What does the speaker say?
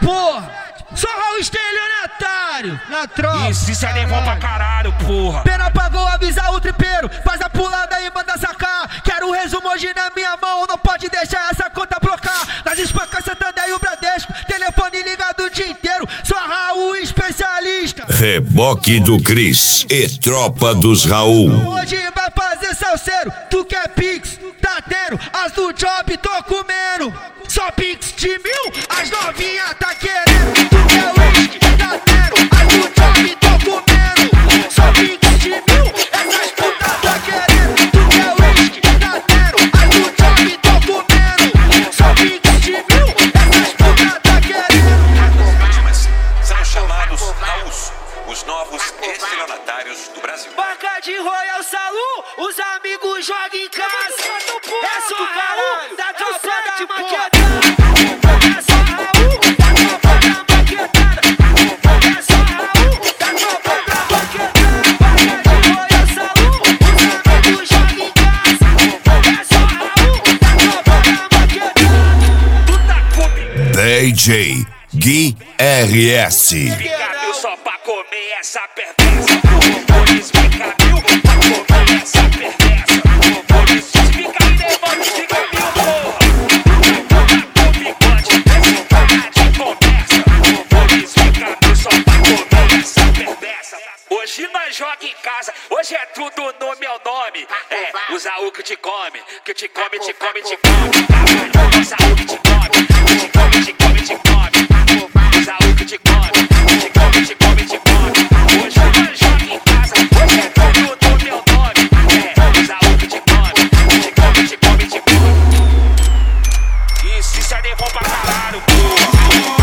porra. Só Raul estelionatário na tropa. Isso é levou pra caralho, porra. Pena pagou, avisa o tripeiro. Faz a pulada e manda sacar. Quero um resumo hoje na minha mão. Não pode deixar essa conta blocar. Nas espancas Santander e o Bradesco. Telefone ligado o dia inteiro. Só Raul especialista. Reboque do Cris e tropa dos Raul. Hoje vai fazer salseiro. Tu quer pix? Tá tendo. As do job tô comendo. Só pix de 1000. As novinha tá querendo. Tu quer whisky? Tá tendo. As do job tô comendo. Só pix de 1000. Essas putas tá querendo. Tu quer whisky? Tá tendo. As do job tô comendo. Só pix de 1000. Essas putas tá querendo. As vítimas são chamados Raús, os novos estelionatários do Brasil. Banca de Royal Salu, os amigos jogam em casa. É só Raul da tropa da maquetada. É só Raul da tropa da maquetada. É só Raul da tropa da maquetada. Banca de Royal Salu, os amigos jogam em casa. É só Raul da tropa da maquetada. Tu tá comigo. DJ Gui RS. Fica só pra comer essa perversa. Pois fica mil pra comer essa perversa. Pois fica aí levando 5 mil, porra. Tá com bigode, esse cara de conversa. Pois fica mil só pra comer essa perversa. Hoje nós joga em casa, hoje é tudo no meu nome. É, usa o que te come, que te come, te come, te come. Usa o que te come, que te come, te come, te come. Usa o que te come, te come, te come, te come. Hoje nós joga em casa, hoje é tudo no meu nome. É, usa o que te come, te come, te come, te come. Isso é levou pra caralho, porra.